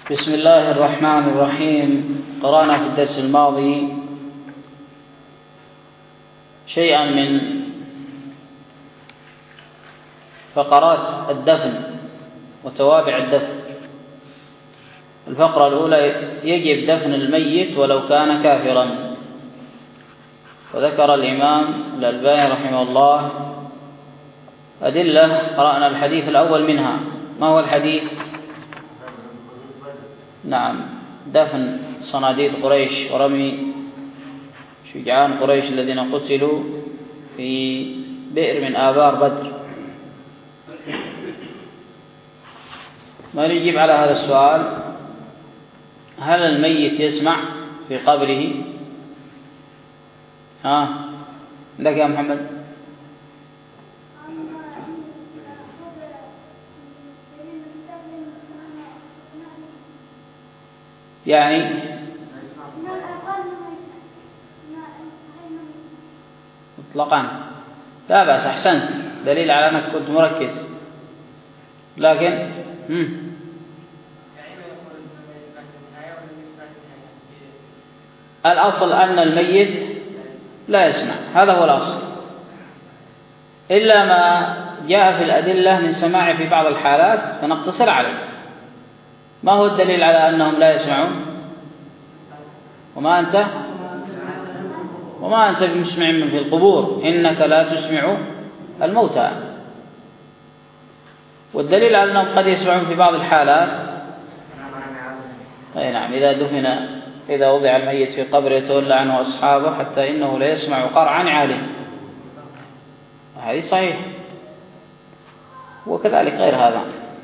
بسم الله الرحمن الرحيم. قرأنا في الدرس الماضي شيئا من فقرات الدفن وتوابع الدفن. الفقرة الأولى: يجب دفن الميت ولو كان كافرا. وذكر الإمام الألباني رحمه الله أدلة. قرأنا الحديث الأول منها. ما هو الحديث؟ نعم، دفن صناديد قريش ورمي شجعان قريش الذين قتلوا في بئر من آبار بدر. ما نجيب على هذا السؤال؟ هل الميت يسمع في قبره؟ لك يا محمد. يعني مطلقا لا بأس، أحسنت، دليل على أنك كنت مركز. لكن الأصل أن الميت لا يسمع، هذا هو الأصل، إلا ما جاء في الأدلة من سماع في بعض الحالات فنقتصر عليه. ما هو الدليل على أنهم لا يسمعون؟ وما أنت بمسمع من في القبور، إنك لا تسمع الموتى. والدليل على أنهم قد يسمعون في بعض الحالات، أي نعم، إذا وضع الميت في قبر يتولى عنه أصحابه حتى إنه لا يسمع قرع نعاله، هذه صحيح، وكذلك غير هذا.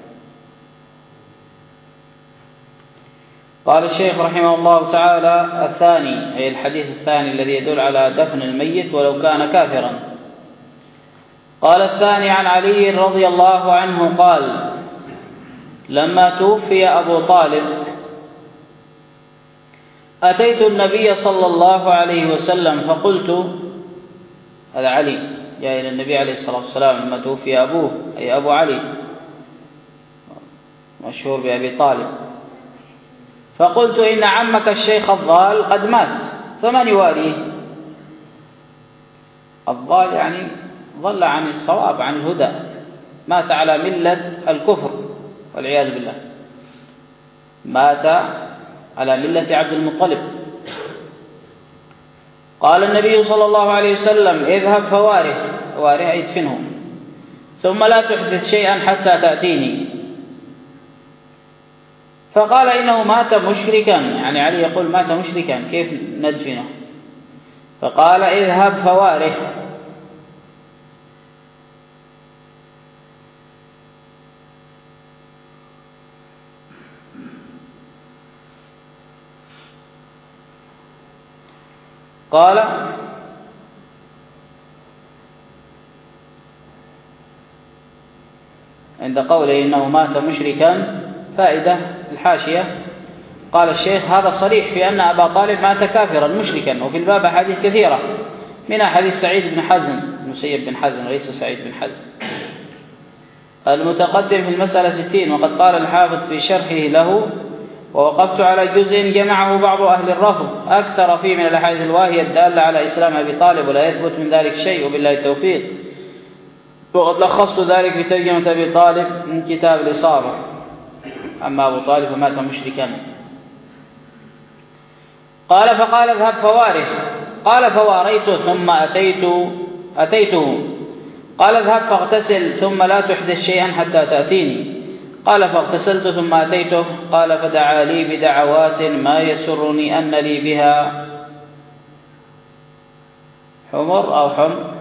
قال الشيخ رحمه الله تعالى: الثاني، أي الحديث الثاني الذي يدل على دفن الميت ولو كان كافرا. قال: الثاني عن علي رضي الله عنه قال: لما توفي أبو طالب أتيت النبي صلى الله عليه وسلم فقلت، هذا علي جاء إلى النبي عليه الصلاة والسلام لما توفي أبوه، أي أبو علي مشهور بأبي طالب، فقلت: إن عمك الشيخ الضال قد مات فمن يواليه؟ الضال يعني ضل عن الصواب، عن الهدى، مات على ملة الكفر والعياذ بالله، مات على ملة عبد المطلب. قال النبي صلى الله عليه وسلم: اذهب فواره أي ادفنه، ثم لا تحدث شيئا حتى تأتيني. فقال: إنه مات مشركا، يعني علي يقول مات مشركا، كيف ندفنه؟ فقال: اذهب فواره. قال: عند قوله إنه مات مشركا فائدة الحاشية، قال الشيخ: هذا صريح في أن أبا طالب مات كافرا مشركا، وفي الباب أحاديث كثيرة، منها حديث سعيد بن حزن، مسيب بن حزن وليس سعيد بن حزن، المتقدم في المسألة 60. وقد قال الحافظ في شرحه له: ووقفت على جزء جمعه بعض أهل الرفض أكثر فيه من الأحاديث الواهية الدالة على إسلام أبي طالب، ولا يثبت من ذلك شيء، وبالله التوفيق. وقد لخصت ذلك في ترجمة أبي طالب من كتاب الإصابة. أما أبو طالب فمات مشركا. قال: فقال: اذهب فواره. قال: فواريته ثم أتيته. قال: اذهب فاغتسل ثم لا تحدث شيئا حتى تأتيني. قال: فاغتسلت ثم أتيته. قال: فدعا لي بدعوات ما يسرني أن لي بها حمر أو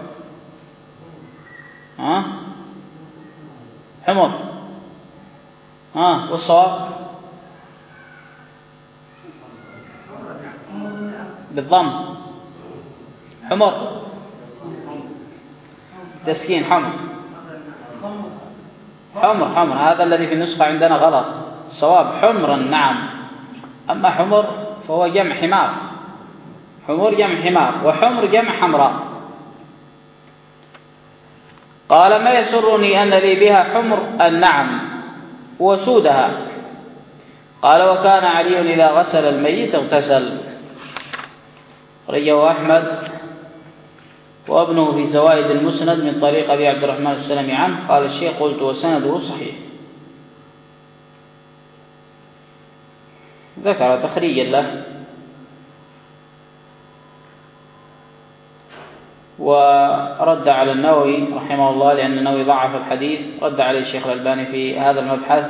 حمر والصواب بالضم حمر، تسكين حمر، هذا الذي في النسخة عندنا غلط، الصواب حمرا. نعم، أما حمر فهو جمع حمار، حمر جمع حمار، وحمر جمع حمراء. قال: ما يسرني أن لي بها حمر النعم وسودها. قال وكان علي إذا غسل الميت اغتسل. رواه أحمد وابنه في زوائد المسند من طريق أبي عبد الرحمن السلمي عنه. قال الشيخ قلت وسنده صحيح. ذكر تخريجا له ورد على النووي رحمه الله، لأن النووي ضعف الحديث، رد عليه الشيخ الألباني في هذا المبحث.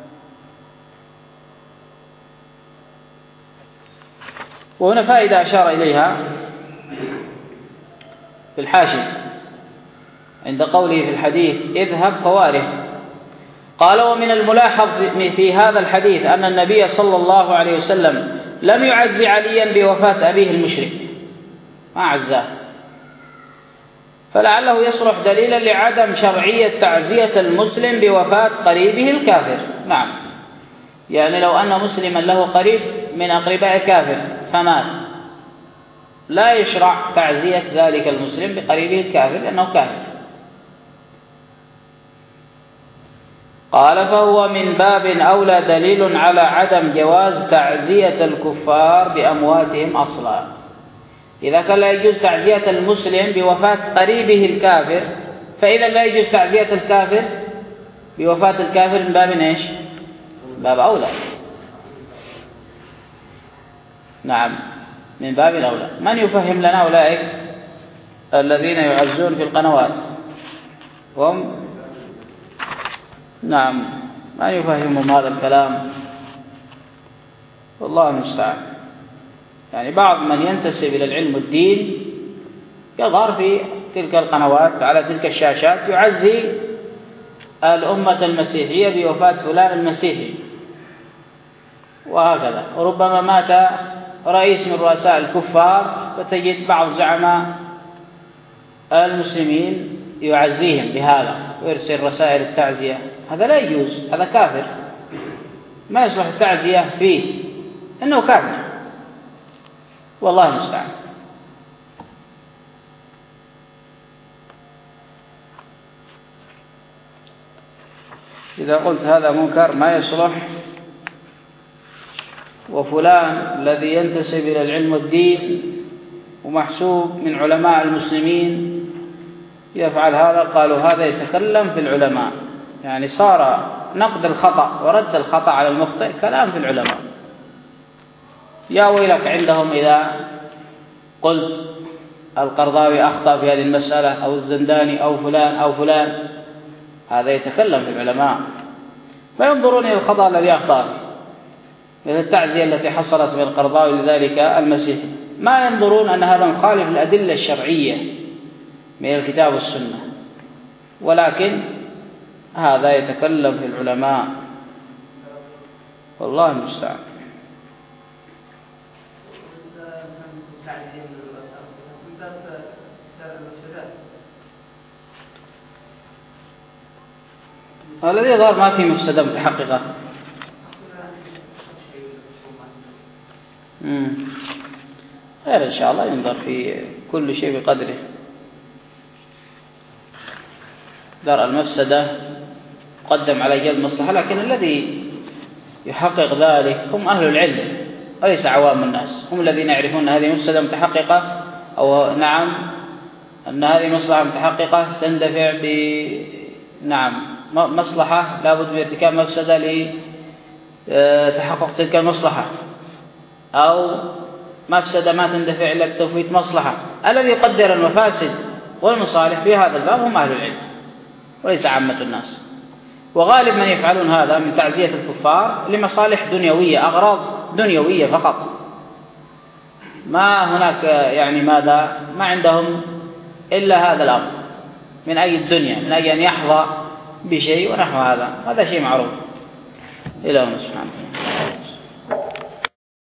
وهنا فائدة أشار إليها في الحاشية عند قوله في الحديث اذهب فواره. قال ومن الملاحظ في هذا الحديث أن النبي صلى الله عليه وسلم لم يعزي عليا بوفاة أبيه المشرك، ما عزاه، فلعله يصلح دليلا لعدم شرعية تعزية المسلم بوفاة قريبه الكافر. نعم، يعني لو أن مسلما له قريب من أقرباء كافر فمات، لا يشرع تعزية ذلك المسلم بقريبه الكافر لأنه كافر. قال فهو من باب أولى دليل على عدم جواز تعزية الكفار بأمواتهم أصلا. إذا كان لا يجوز تعزية المسلم بوفاة قريبه الكافر، فإذا لا يجوز تعزية الكافر بوفاة الكافر من باب إيش؟ باب أولى. نعم، من باب أولى. من يفهم لنا أولئك الذين يعزون في القنوات؟ هم نعم، من يفهمهم هذا الكلام؟ والله المستعان. يعني بعض من ينتسب إلى العلم والدين يظهر في تلك القنوات على تلك الشاشات يعزي الأمة المسيحية بوفاة فلان المسيحي وهكذا. وربما مات رئيس من رؤساء الكفار فتجد بعض زعماء المسلمين يعزيهم بهذا ويرسل رسائل التعزية. هذا لا يجوز، هذا كافر، ما يصلح التعزية فيه، إنه كافر، والله المستعان. إذا قلت هذا منكر ما يصلح، وفلان الذي ينتسب إلى العلم والدين ومحسوب من علماء المسلمين يفعل هذا، قالوا هذا يتكلم في العلماء، يعني صار نقد الخطأ ورد الخطأ على المخطئ كلام في العلماء. يا ويلك عندهم إذا قلت القرضاوي أخطأ في هذه المسألة أو الزنداني أو فلان أو فلان، هذا يتكلم في العلماء، فينظرون إلى الخطأ الذي أخطأ فيه، إلى التعزية التي حصلت من القرضاوي لذلك المسيحي، ما ينظرون أن هذا مخالف الأدلة الشرعية من الكتاب والسنة، ولكن هذا يتكلم في العلماء، والله المستعان. الذي يظهر ما في مفسدة متحققة. خير إن شاء الله، ينظر في كل شيء بقدره. درء المفسدة قدم على جلب المصلحة، لكن الذي يحقق ذلك هم أهل العلم وليس عوام الناس، هم الذين يعرفون أن هذه مفسدة متحققة، أو نعم أن هذه مصلحة متحققة تندفع نعم مصلحة لابد من ارتكاب مفسدة لتحقق تلك المصلحة، أو مفسدة ما تندفع إلا بتفويت مصلحة. الذي يقدر المفاسد والمصالح في هذا الباب هم أهل العلم وليس عامة الناس. وغالب من يفعلون هذا من تعزية الكفار لمصالح دنيوية، أغراض دنيوية فقط، ما هناك يعني ماذا، ما عندهم إلا هذا الأمر من أي الدنيا، من أجل أن يحظى بشيء ونحو هذا شيء معروف. إلى سبحانه.